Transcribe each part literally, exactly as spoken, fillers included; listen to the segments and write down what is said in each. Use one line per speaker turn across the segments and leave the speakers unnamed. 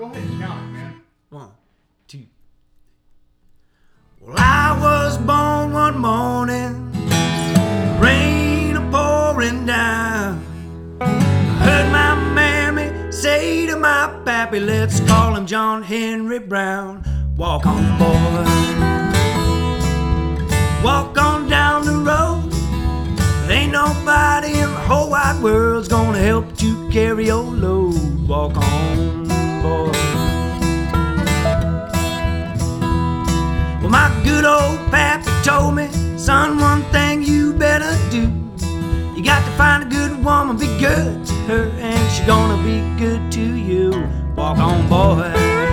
Go ahead and count it, man.
One, two. Well, I was born one morning, rain a-pouring down. I heard my mammy say to my pappy, let's call him John Henry Brown. Walk on, boy, walk on down the road. There ain't nobody in the whole wide world's gonna help you carry your load. Walk on, boy. Well, my good old pappy told me, son, one thing you better do. You got to find a good woman, be good to her, and she gonna be good to you. Walk on, boy.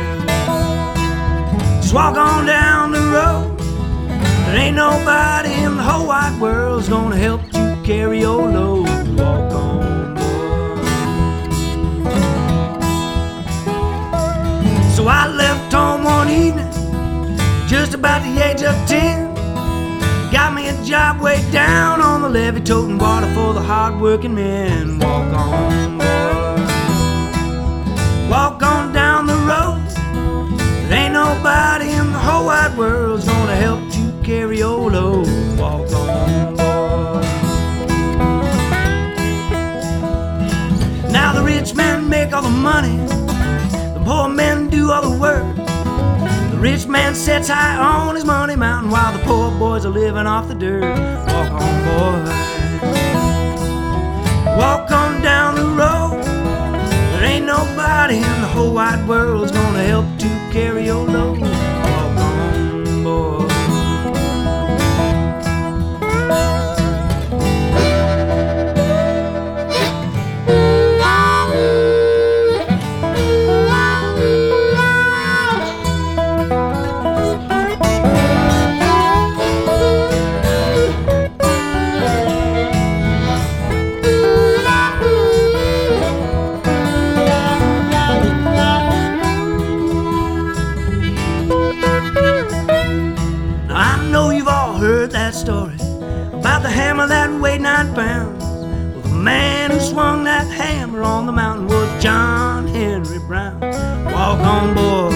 Just walk on down the road. There ain't nobody in the whole wide world's gonna help you carry your load. Walk on, boy. So I left home one evening, just about the age of ten. Got me a job way down on the levee, toting water for the hard-working men. Walk on, boy. Walk on down the road. There ain't nobody in the whole wide world's gonna help you carry your load. Walk on, boy. Now the rich men make all the money, the poor men do all the work. The rich man sits high on his money mountain, while the poor boys are living off the dirt. Walk on, boy. Walk on down the road. There ain't nobody in the whole wide world's gonna help to carry your load. Walk on, boy. Story about the hammer that weighed nine pounds. Well, the man who swung that hammer on the mountain was John Henry Brown. Walk on, boy.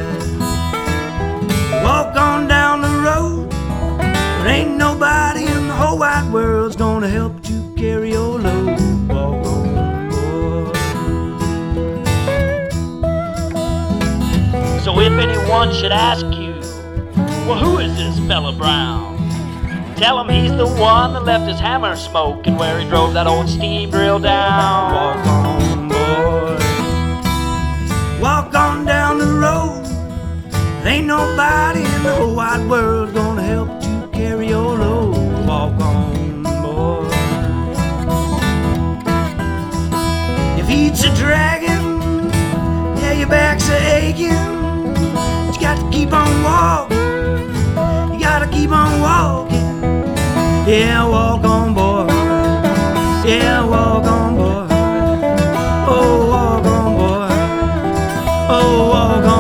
Walk on down the road. There ain't nobody in the whole wide world's gonna help you carry your load. Walk on, boy.
So if anyone should ask you, well, who is this fella Brown? Tell him he's the one that left his hammer smoking where he drove that old steam drill down.
Walk on, boy. Walk on down the road. There ain't nobody in the whole wide world gonna help you carry your load. Walk on, boy. Your feet's a dragging, yeah, your back's a aching. But you got to keep on walking. You gotta keep on walking. Yeah, walk on, boy. Yeah, walk on, boy. Oh, walk on, boy. Oh, walk on.